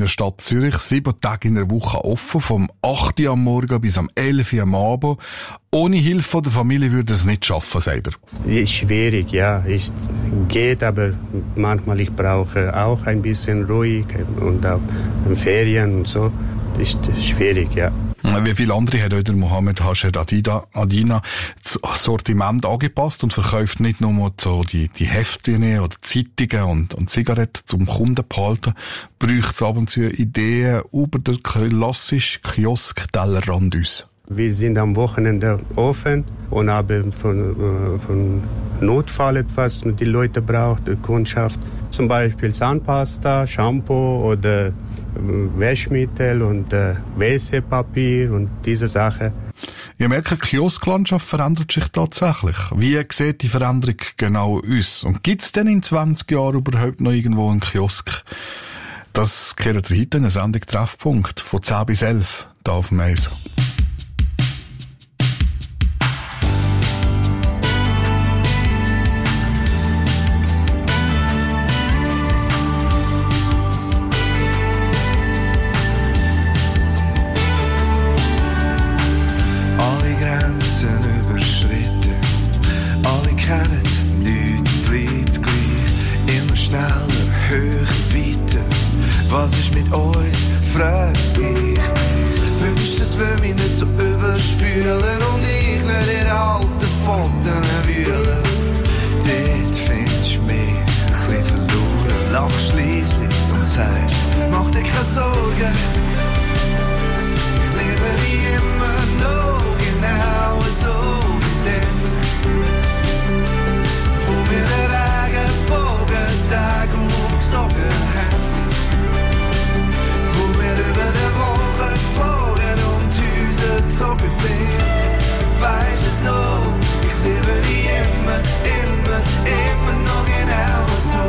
Zürich 7 Tage in der Woche offen, vom 8 Uhr am Morgen bis am 11 Uhr am Abend. Ohne Hilfe von der Familie würde er es nicht schaffen, sagt er. Ist schwierig, ja. Es geht, aber manchmal ich brauche auch ein bisschen ruhig und auch Ferien und so. Das ist schwierig, ja. Wie viele andere hat der Mohammed Hashed Adina das Sortiment angepasst und verkauft nicht nur so die Heftchen oder Zeitungen und Zigaretten zum Kunden behalten, braucht es ab und zu Ideen über den klassischen Kiosk-Tellerrand aus. Wir sind am Wochenende offen und haben von Notfall etwas, was die Leute brauchen, die Kundschaft. Zum Beispiel Zahnpasta, Shampoo oder Wäschmittel und WC-Papier und diese Sachen. Ihr merkt, die Kiosklandschaft verändert sich tatsächlich. Wie sieht die Veränderung genau aus? Und gibt es denn in 20 Jahren überhaupt noch irgendwo einen Kiosk? Das kehrt ihr heute in eine Sendung Treffpunkt von 10 bis 11 hier auf dem Eis. Was ist mit uns? Frag ich mich. Wünscht, dass wir mich nicht so überspülen und ich nicht in alten Fotos wühlen. Dort findest du mich ein bisschen verloren. Lachst schliesslich und sagst, mach dir keine Sorgen. Ich liebe dich immer noch genau so wie dann. Wo wir den Regenbogen-Tag aufgesogen haben. Über die Woche geflogen und Häuser gezogen sind. Weisst es noch, ich liebe dich immer, immer, immer noch genau so.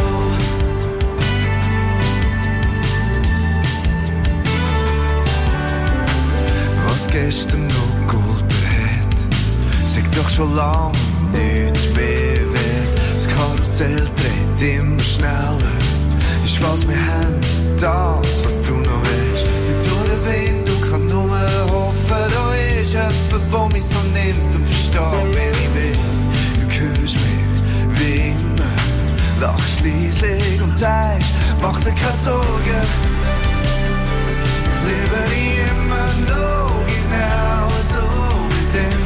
Was gestern noch geholfen hat, sag doch schon lang nichts mehr wert. Das Karussell dreht immer schneller. Ist was wir haben, das, was du noch willst. Durch den Wind und kann nur hoffen, da ist jemand, der mich so nimmt und versteht, wer ich bin. Du hörst mich wie immer, lachst schliesslich und sagst, mach dir keine Sorgen. Ich liebe dich immer noch genau so wie dann.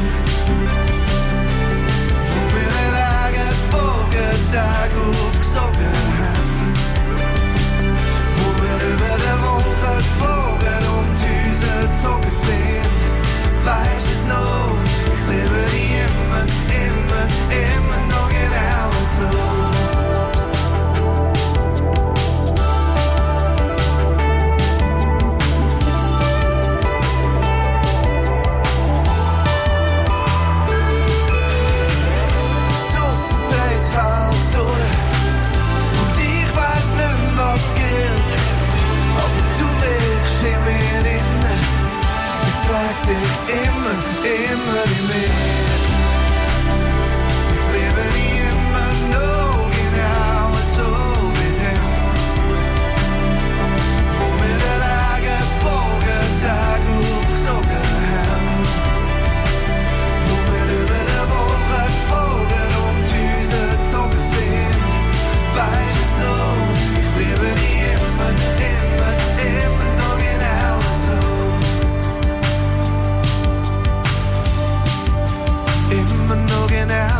Wo wir den Regenbogen-Tag aufgesogen haben. Über der Woche geflogen und Häuser gezogen sind. Weisst es noch, ich liebe dich immer, immer, immer noch genau so. Draussen dreht halt durch und ich weiss nicht mehr, was gilt. Aber du wirkst in mir innen. Ich trag dich immer, immer in mir. Ich liebe dich immer noch genau so wie dann. Wo wir den Regenbogen-Tag aufgesogen haben. Wo wir über die Woche geflogen und Häuser gezogen sind. Weisst es noch, ich liebe dich immer, immer, immer noch genau so. Immer noch genau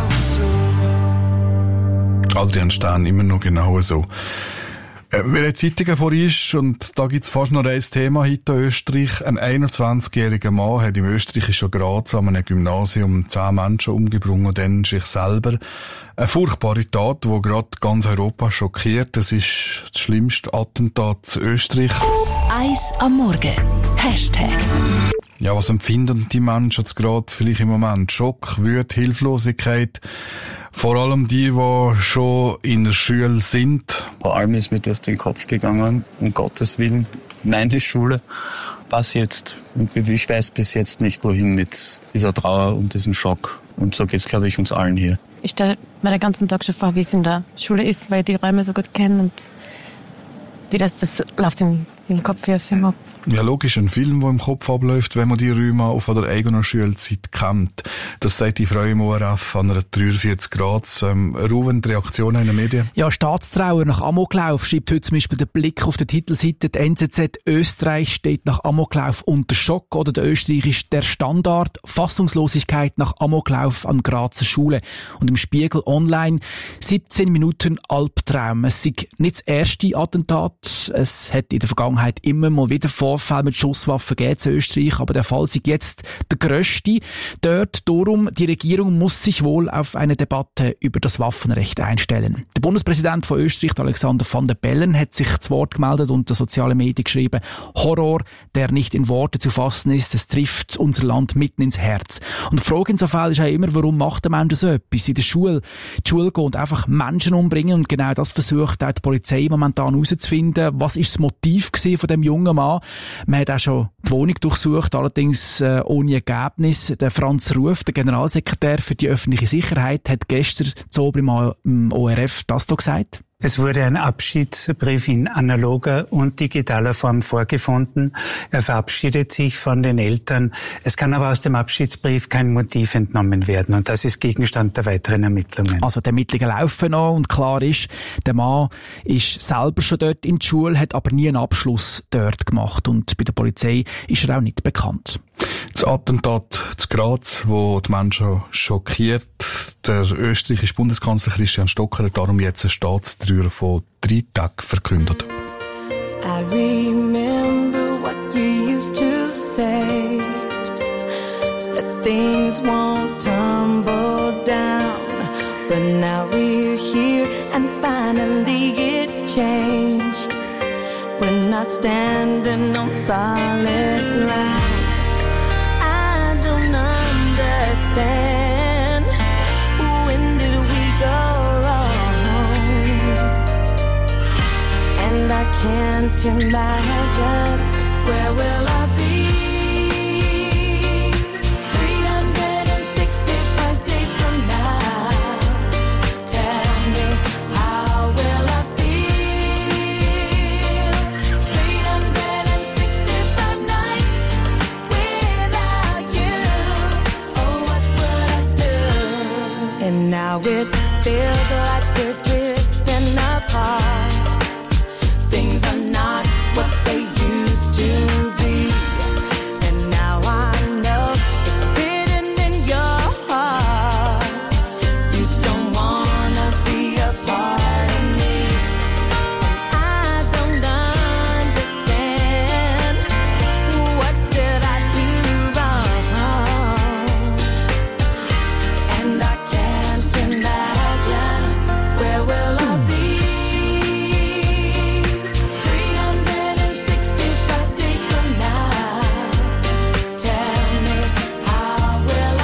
so. Adrian Stern, immer noch genau so. Weil Zeitungen vor ist, und da gibt's fast noch ein Thema heute in Österreich. Ein 21-jähriger Mann hat im österreichischen Graz an einem Gymnasium 10 Menschen umgebracht und dann sich selber. Eine furchtbare Tat, die gerade ganz Europa schockiert. Das ist das schlimmste Attentat in Österreich. Eis am Morgen. Hashtag. Ja, was empfinden die Menschen jetzt gerade vielleicht im Moment? Schock, Wut, Hilflosigkeit. Vor allem die schon in der Schule sind. Vor allem ist mir durch den Kopf gegangen, um Gottes Willen, nein, die Schule. Was jetzt? Ich weiß bis jetzt nicht, wohin mit dieser Trauer und diesem Schock. Und so geht's, glaube ich, uns allen hier. Ich stelle mir den ganzen Tag schon vor, wie es in der Schule ist, weil ich die Räume so gut kenne und wie das läuft im im Kopf ja immer. Ja, logisch, ein Film, der im Kopf abläuft, wenn man die Räume auch von der eigenen Schulzeit kennt. Das sagt die Frau im ORF an einer 43 Grad. Ruben, die Reaktion in den Medien? Ja, Staatstrauer nach Amoklauf schreibt heute zum Beispiel der Blick auf der Titelseite. Die NZZ Österreich steht nach Amoklauf unter Schock, oder der österreichische Der Standard. Fassungslosigkeit nach Amoklauf an Grazer Schule. Und im Spiegel Online 17 Minuten Albtraum. Es ist nicht das erste Attentat. Es hat in der Vergangenheit immer mal wieder Vorfälle mit Schusswaffen gegeben in Österreich, aber der Fall ist jetzt der grösste dort. Darum, die Regierung muss sich wohl auf eine Debatte über das Waffenrecht einstellen. Der Bundespräsident von Österreich, Alexander van der Bellen, hat sich zu Wort gemeldet und in sozialen Medien geschrieben: Horror, der nicht in Worte zu fassen ist, es trifft unser Land mitten ins Herz. Und die Frage in so Fällen ist auch immer, warum macht der Mensch so etwas? In der Schule, die Schule gehen und einfach Menschen umbringen, und genau das versucht auch die Polizei momentan herauszufinden. Was ist das Motiv von dem jungen Mann? Man hat auch schon die Wohnung durchsucht, allerdings ohne Ergebnis. Der Franz Ruf, der Generalsekretär für die öffentliche Sicherheit, hat gestern zu im ORF das hier gesagt. Es wurde ein Abschiedsbrief in analoger und digitaler Form vorgefunden. Er verabschiedet sich von den Eltern. Es kann aber aus dem Abschiedsbrief kein Motiv entnommen werden, und das ist Gegenstand der weiteren Ermittlungen. Also die Ermittlungen laufen noch, und klar ist, der Mann ist selber schon dort in der Schule, hat aber nie einen Abschluss dort gemacht, und bei der Polizei ist er auch nicht bekannt. Das Attentat zu Graz, wo die Menschen schockiert. Der österreichische Bundeskanzler Christian Stocker hat darum jetzt eine Staatsdauer von 3 Tagen verkündet. I remember what you used to say, that things won't tumble down, but now we're here and finally it changed. We're not standing on solid ground. Understand, when did we go wrong? And I can't imagine, where will I be 365 days from now? Tell me, how will I feel 365 nights without you? And now it feels like we're drifting apart. Things are not what they used to be. And now I know it's written in your heart. You don't wanna be a part of me. And I don't understand, what did I do wrong? And I can't imagine, where will I be 365 days from now? Tell me, how will I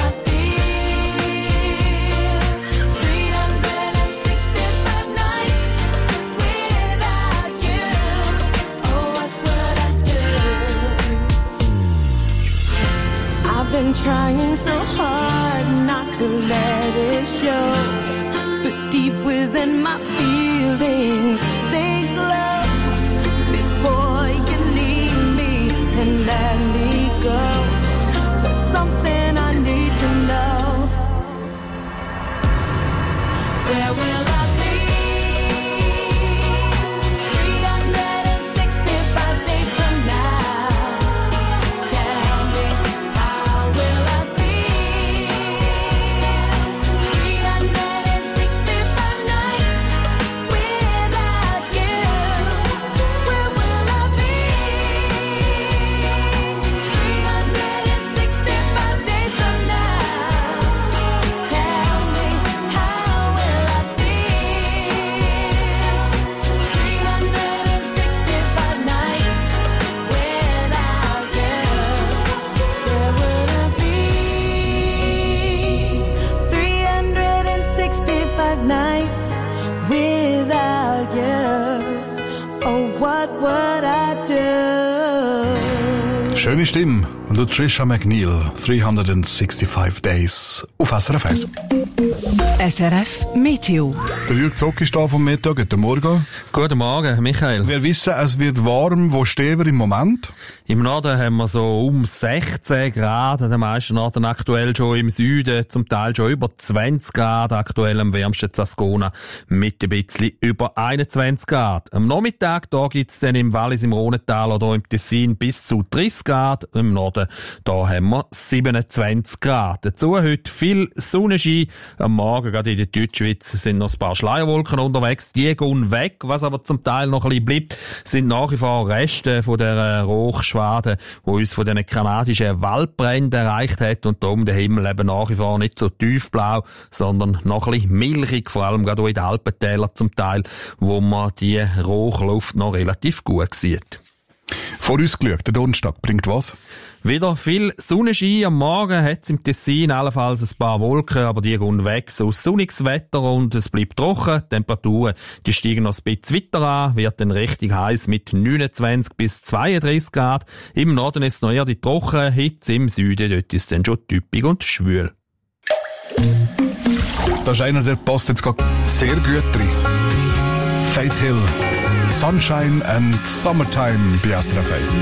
feel 365 nights without you? Oh, what would I do? I've been trying so hard not to let it show, but deep within my feelings, they glow. Before you leave me and let me go, there's something I need to know. Where will I be 365 days from now? Tell me, how will I feel 365 nights without you? Where will I be 365 days from now? Tell me, how will I feel 365 nights without you? Where would I be 365 nights without you? Oh, what would I do? Schöne Stimme, Latricia McNeil, 365 Days auf SRF 1. SRF Meteo. Der Jürg Zock ist da vom Meteo. Guten Morgen. Guten Morgen, Michael. Wir wissen, es wird warm. Wo stehen wir im Moment? Im Norden haben wir so um 16 Grad, an den meisten Orten aktuell schon im Süden, zum Teil schon über 20 Grad, aktuell am wärmsten Zascona mit ein bisschen über 21 Grad. Am Nachmittag, da gibt's dann im Wallis, im Rhontal oder im Tessin bis zu 30 Grad. Im Norden, da haben wir 27 Grad. Dazu heute viel Sonnenschein. Am Morgen, gerade in der Deutschschweiz, sind noch ein paar Schleierwolken unterwegs. Die gehen weg. Was aber zum Teil noch ein bisschen bleibt, sind nach wie vor Reste von der Rauchschwade, die uns von den kanadischen Waldbränden erreicht hat und darum der Himmel eben nach wie vor nicht so tiefblau, sondern noch ein bisschen milchig, vor allem gerade auch in den Alpentälern zum Teil, wo man die Rauchluft noch relativ gut sieht. Vorausgeschaut, der Donnerstag bringt was? Wieder viel Sonnenschein. Am Morgen hat es im Tessin allenfalls ein paar Wolken, aber die gehen weg. So sonniges Wetter und es bleibt trocken. Die Temperaturen, die steigen noch ein bisschen weiter an, wird dann richtig heiß mit 29 bis 32 Grad. Im Norden ist es noch eher die trockene Hitze, im Süden dort ist es dann schon typisch und schwül. Das ist einer, der passt jetzt gerade sehr gut rein. Faith Hill, Sunshine and Summertime bei SRF 1.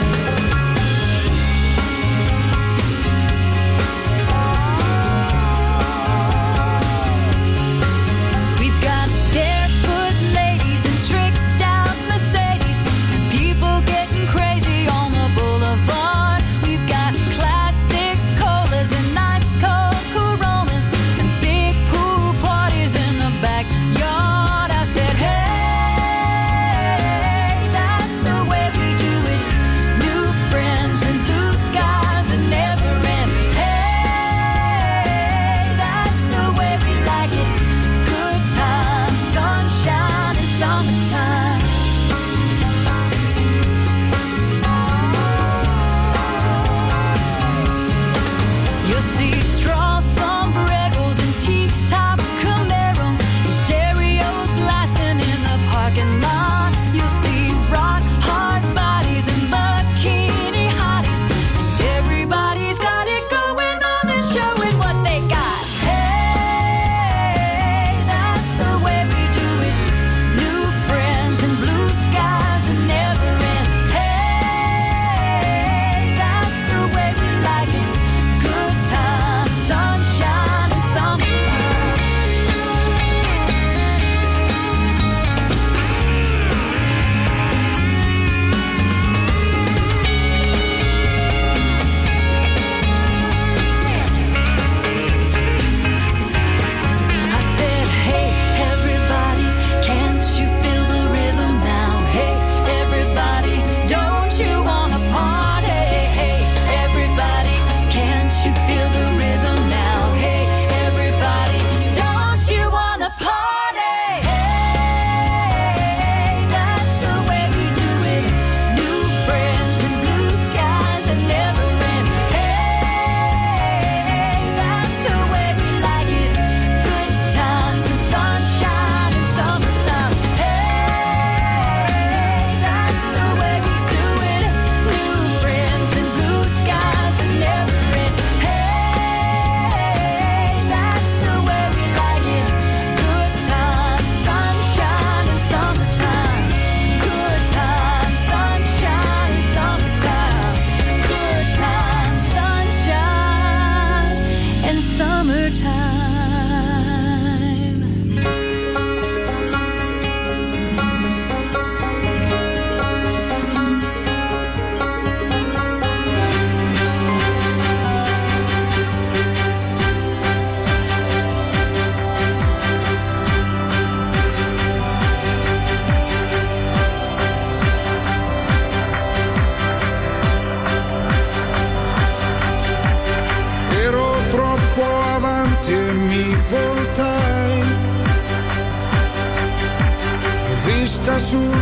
vista sul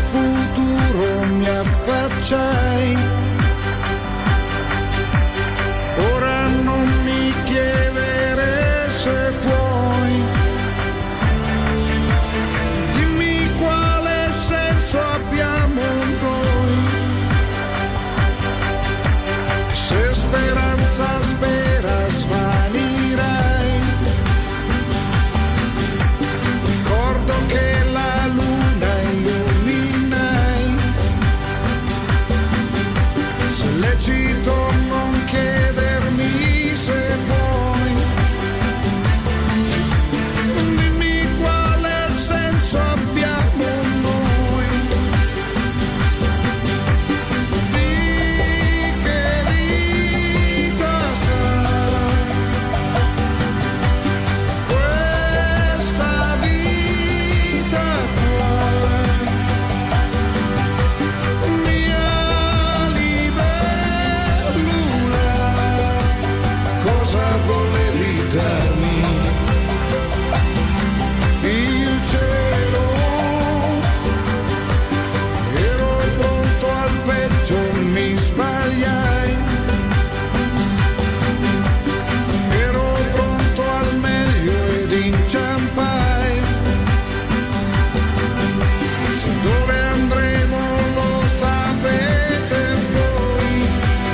futuro mi affacciai. Ora non mi chiedere se puoi. Dimmi quale senso abbiamo noi. Se speranza spera svanirai. lecito non chiedermi se vuoi. Dimmi quale senso abbiamo noi. Di che vita sarà questa vita qua. Mia libellula, cosa volevi darmi? Il cielo, ero pronto al peggio, mi sbagliai. Ero pronto al meglio ed inciampai. Se dove andremo lo sapete voi.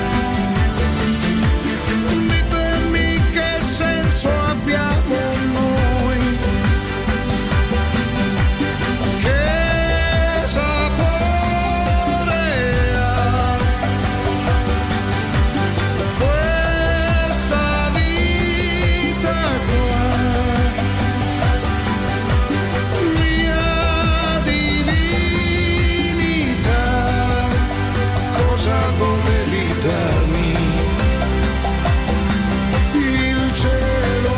Ditemi che senso abbiamo noi. Che sapore ha questa vita qua. Mia divinità, cosa volevi darmi? Il cielo,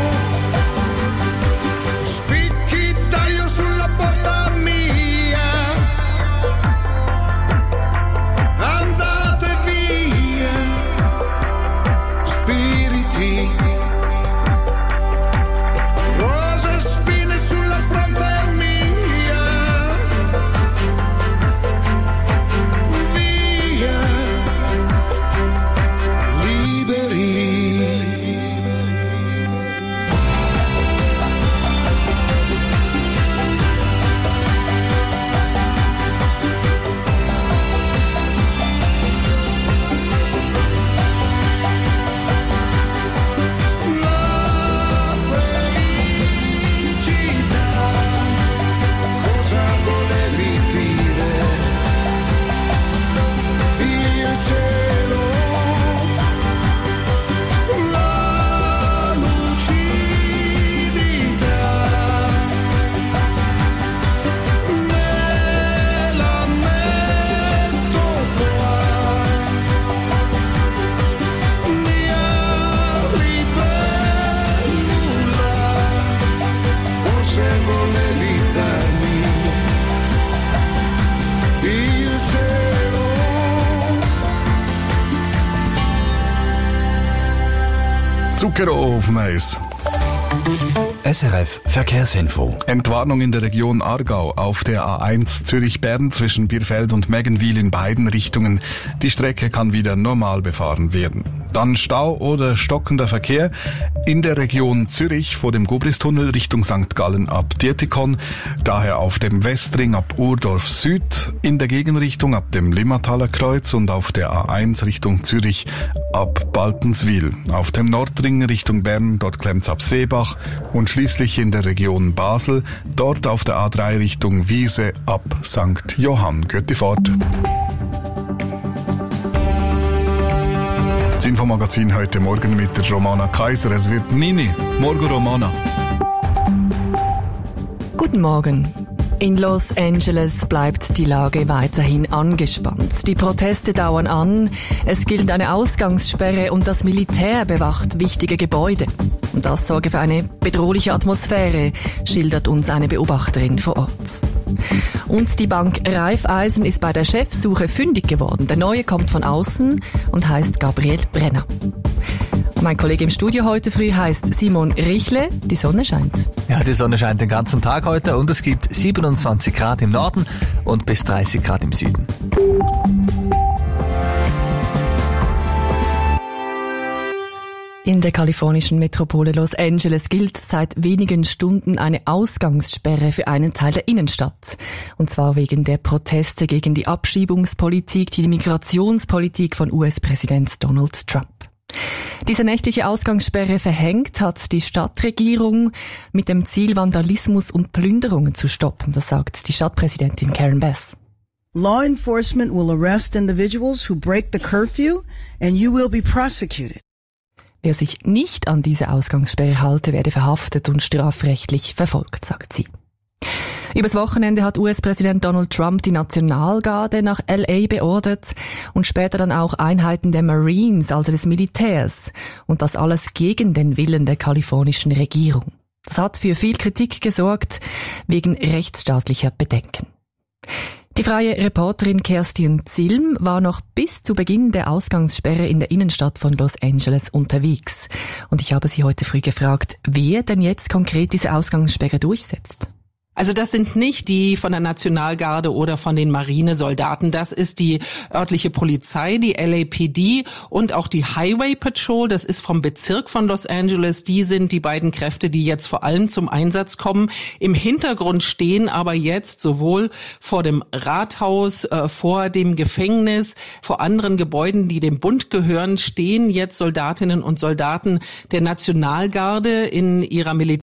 spicchi taglio sulla porta mia. Andate via, spiriti, rose e spine sulla fronte mia. Via, liberi. La felicità, cosa volevi dire? Il cielo, la lucidità, me la metto qua. Mia libellula, forse volevi darmi il cielo. Zucchero auf dem Eis. SRF Verkehrsinfo. Entwarnung in der Region Aargau auf der A1 Zürich-Bern zwischen Birfeld und Meggenwil in beiden Richtungen. Die Strecke kann wieder normal befahren werden. Dann Stau oder stockender Verkehr in der Region Zürich vor dem Gubristunnel Richtung St. Gallen ab Dietikon, daher auf dem Westring ab Urdorf Süd, in der Gegenrichtung ab dem Limmataler Kreuz und auf der A1 Richtung Zürich ab Baltenswil. Auf dem Nordring Richtung Bern, dort klemmt's ab Seebach und schließlich in der Region Basel, dort auf der A3 Richtung Wiese ab St. Johann. Gute Fahrt. Das Infomagazin heute Morgen mit der Romana Kaiser. Es wird Nini. Morgen, Romana. Guten Morgen. In Los Angeles bleibt die Lage weiterhin angespannt. Die Proteste dauern an, es gilt eine Ausgangssperre und das Militär bewacht wichtige Gebäude. Und das sorge für eine bedrohliche Atmosphäre, schildert uns eine Beobachterin vor Ort. Und die Bank Raiffeisen ist bei der Chefsuche fündig geworden. Der Neue kommt von außen und heißt Gabriel Brenner. Mein Kollege im Studio heute früh heißt Simon Richle. Die Sonne scheint. Ja, die Sonne scheint den ganzen Tag heute und es gibt 27 Grad im Norden und bis 30 Grad im Süden. In der kalifornischen Metropole Los Angeles gilt seit wenigen Stunden eine Ausgangssperre für einen Teil der Innenstadt. Und zwar wegen der Proteste gegen die Abschiebungspolitik, die Migrationspolitik von US-Präsident Donald Trump. Diese nächtliche Ausgangssperre verhängt hat die Stadtregierung mit dem Ziel, Vandalismus und Plünderungen zu stoppen. Das sagt die Stadtpräsidentin Karen Bass. Law enforcement will arrest individuals who break the curfew and you will be prosecuted. Wer sich nicht an diese Ausgangssperre halte, werde verhaftet und strafrechtlich verfolgt, sagt sie. Übers Wochenende hat US-Präsident Donald Trump die Nationalgarde nach L.A. beordert und später dann auch Einheiten der Marines, also des Militärs. Und das alles gegen den Willen der kalifornischen Regierung. Das hat für viel Kritik gesorgt, wegen rechtsstaatlicher Bedenken. Die freie Reporterin Kerstin Zilm war noch bis zu Beginn der Ausgangssperre in der Innenstadt von Los Angeles unterwegs. Und ich habe sie heute früh gefragt, wer denn jetzt konkret diese Ausgangssperre durchsetzt. Also das sind nicht die von der Nationalgarde oder von den Marinesoldaten. Das ist die örtliche Polizei, die LAPD und auch die Highway Patrol. Das ist vom Bezirk von Los Angeles. Die sind die beiden Kräfte, die jetzt vor allem zum Einsatz kommen. Im Hintergrund stehen aber jetzt sowohl vor dem Rathaus, vor dem Gefängnis, vor anderen Gebäuden, die dem Bund gehören, stehen jetzt Soldatinnen und Soldaten der Nationalgarde in ihrer